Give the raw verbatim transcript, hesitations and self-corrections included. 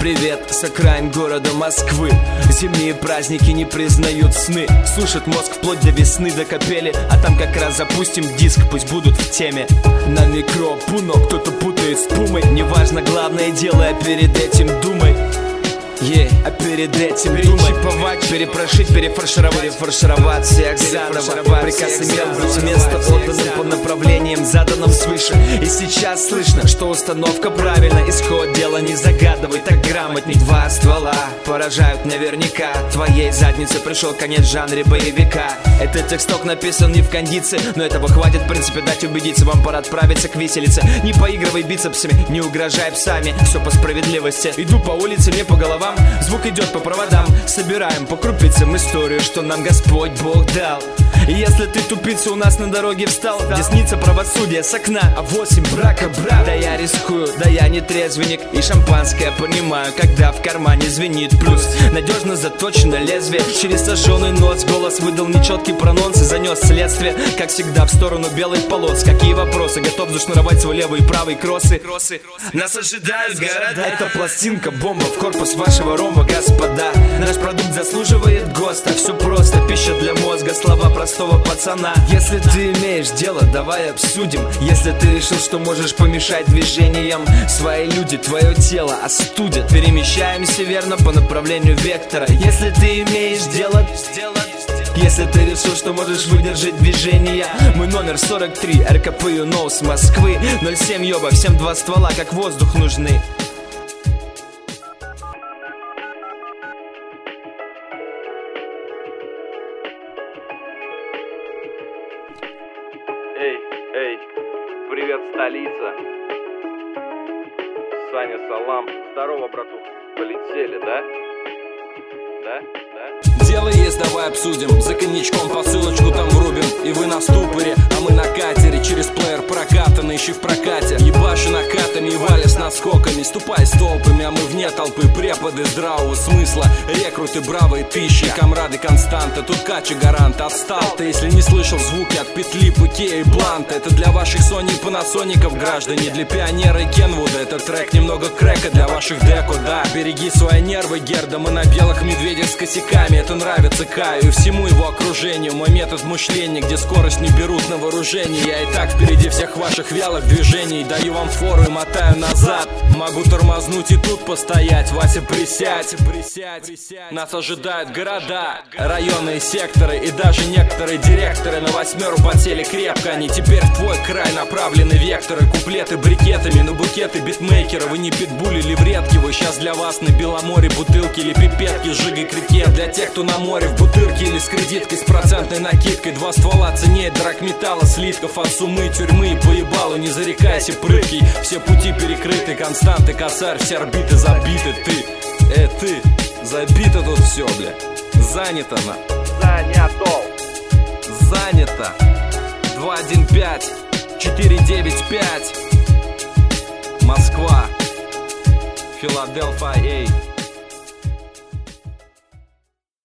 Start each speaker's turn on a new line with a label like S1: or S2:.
S1: привет с окраин города Москвы. Зимние праздники не признают сны. Сушит мозг вплоть до весны, до капели. А там как раз запустим диск, пусть будут в теме. На микропуно кто-то путает с пумой. Неважно, главное делай, а перед этим думай. Yeah. А перед этим перечиповать, перепрошить, перефаршировать, перефаршировать всех заново. Приказ имел быть место отданным по направлениям, заданным свыше. И сейчас слышно, что установка правильна. Исход дела не загадывай, так грамотней. Два ствола поражают наверняка. Твоей заднице пришел конец в жанре боевика. Этот тексток написан не в кондиции, но этого хватит в принципе дать убедиться. Вам пора отправиться к виселице. Не поигрывай бицепсами, не угрожай псами. Все по справедливости. Иду по улице, мне по головам. Звук идет по проводам. Собираем по крупицам историю, что нам Господь Бог дал. И если ты тупица у нас на дороге встал, десница правосудия с окна, а восемь брака брат. Да я рискую, да я не трезвенник. И шампанское понимаю, когда в кармане звенит. Плюс надежно заточено лезвие. Через сожженный нос голос выдал нечеткий прононс и занес следствие, как всегда, в сторону белых полос. Какие вопросы? Готов зашнуровать свой левый и правый кроссы. Нас ожидают города. Это пластинка, бомба в корпус вашего рома, господа. Наш продукт заслуживает ГОСТа. Все просто, пища для мозга, слова простого пацана. Если ты имеешь дело, давай обсудим. Если ты решил, что можешь помешать движениям, свои люди твое тело остудят. Перемещаемся верно по направлению вектора. Если ты имеешь дело, если ты решил, что можешь выдержать движение. Мой номер сорок три, эр ка пэ ю с Москвы. ноль семь ёба, всем два ствола, как воздух нужны.
S2: Эй, эй, привет, столица. Саня, салам. Здорово, брату. Полетели, да? Да? Да?
S3: Дело есть, давай обсудим. За коньячком посылочку там врубим. И вы на ступоре, а мы на катере. Через плеер прокатанный, ищи в прокате. Ебаши накатами и вали с наскоками. Ступай с толпами, а мы вне толпы. Преподы здравого смысла, рекруты бравые тысячи. Камрады константа, тут кача гарант. Отстал ты, если не слышал звуки от петли, путей и бланта. Это для ваших Sony и панасоников, граждане. Для пионера и Кенвуда. Это трек немного крека для ваших деко, да. Береги свои нервы, Герда. Мы на белых медведях с косяками. Это нравится Каю и всему его окружению. Мой метод мышления, где скорость не берут на вооружение. Я и так впереди всех ваших вялых движений. Даю вам фору и мотаю назад. Могу тормознуть и тут постоять. Вася, присядь, присядь. Нас ожидают города, районы и секторы. И даже некоторые директоры на восьмеру потели крепко. Они теперь в твой край направлены векторы. Куплеты брикетами на букеты битмейкера. Вы не питбули или вредки. Вы сейчас для вас на Беломоре бутылки или пипетки, жигай крикет. Для тех, кто на море в бутырке или с кредиткой, с процентной накидкой. Два ствола ценнее драгметалла, слитков от сумы, тюрьмы и поебалу. Не зарекайся, прыгай, все пути перекрыты. Константы, косарь, все орбиты забиты. Ты, э, ты, забито тут все, бля. Занято на.
S2: Занято.
S3: Занято. Два один пять четыре девять пять. Москва. Филадельфия, эй.